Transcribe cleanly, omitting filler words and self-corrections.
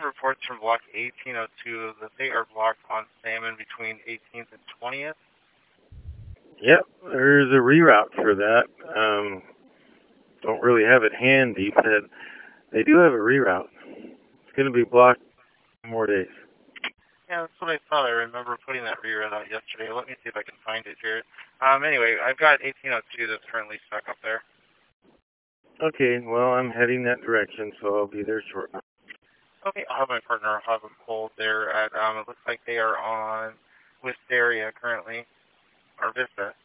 reports from Block 1802 that they are blocked on salmon between 18th and 20th. Yep, there's a reroute for that. Don't really have it handy, but they do have a reroute. It's going to be blocked more days. Yeah, that's what I thought. I remember putting that reroute out yesterday. Let me see if I can find it here. Anyway, I've got 1802 that's currently stuck up there. Okay, well, I'm heading that direction, so I'll be there shortly. Okay, I'll have my partner have them pulled there at, it looks like they are on Wisteria currently, or Vista.